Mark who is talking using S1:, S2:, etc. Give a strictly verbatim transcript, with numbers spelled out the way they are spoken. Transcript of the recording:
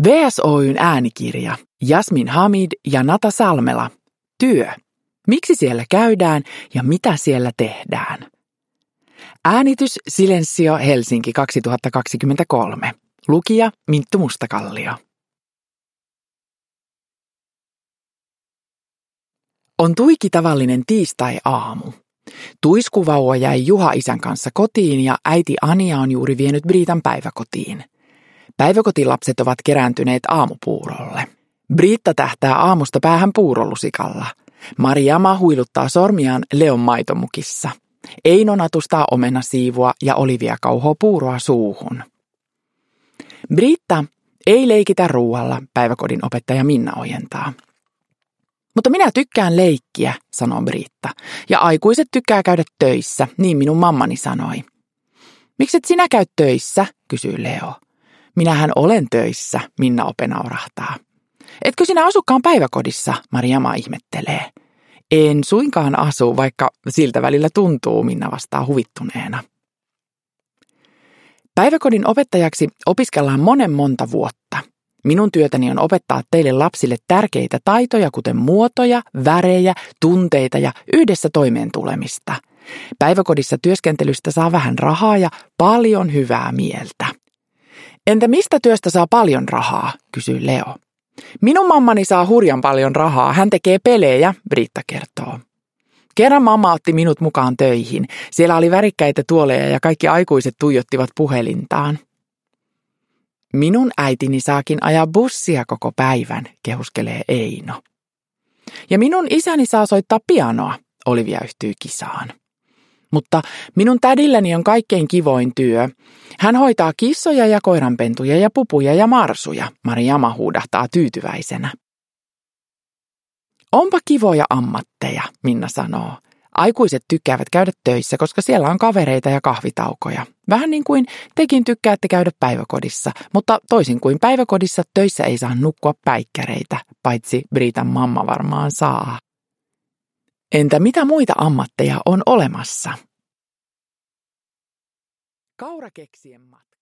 S1: V S Oyn äänikirja, Jasmin Hamid ja Nata Salmela. Työ. Miksi siellä käydään ja mitä siellä tehdään? Äänitys Silensio Helsinki kaksituhattakaksikymmentäkolme. Lukija Minttu Mustakallio. On tuiki tavallinen tiistai-aamu. Tuiskuvauva jäi Juha-isän kanssa kotiin ja äiti Ania on juuri vienyt Briitan päiväkotiin. Päiväkotilapset ovat kerääntyneet aamupuurolle. Briitta tähtää aamusta päähän puurolusikalla. Mariama huiluttaa sormiaan Leon maitomukissa. Eino natustaa omenasiivua ja Olivia kauhoo puuroa suuhun. Briitta, ei leikitä ruualla, päiväkodin opettaja Minna ojentaa. Mutta minä tykkään leikkiä, sanoo Briitta, ja aikuiset tykkää käydä töissä, niin minun mammani sanoi. Mikset sinä käyt töissä, kysyy Leo. Minähän olen töissä, Minna ope naurahtaa. Etkö sinä asukaan päiväkodissa, Mariama ihmettelee. En suinkaan asu, vaikka siltä välillä tuntuu, Minna vastaa huvittuneena. Päiväkodin opettajaksi opiskellaan monen monta vuotta. Minun työtäni on opettaa teille lapsille tärkeitä taitoja, kuten muotoja, värejä, tunteita ja yhdessä toimeen tulemista. Päiväkodissa työskentelystä saa vähän rahaa ja paljon hyvää mieltä. Entä mistä työstä saa paljon rahaa, kysyy Leo. Minun mammani saa hurjan paljon rahaa, hän tekee pelejä, Briitta kertoo. Kerran mamma otti minut mukaan töihin. Siellä oli värikkäitä tuoleja ja kaikki aikuiset tuijottivat puhelintaan. Minun äitini saakin ajaa bussia koko päivän, kehuskelee Eino. Ja minun isäni saa soittaa pianoa, Olivia yhtyy kisaan. Mutta minun tädilläni on kaikkein kivoin työ. Hän hoitaa kissoja ja koiranpentuja ja pupuja ja marsuja, Mariama huudahtaa tyytyväisenä. Onpa kivoja ammatteja, Minna sanoo. Aikuiset tykkäävät käydä töissä, koska siellä on kavereita ja kahvitaukoja. Vähän niin kuin tekin tykkäätte käydä päiväkodissa, mutta toisin kuin päiväkodissa töissä ei saa nukkua päikkäreitä, paitsi Briitan mamma varmaan saa. Entä mitä muita ammatteja on olemassa? Kaurakeksien matka.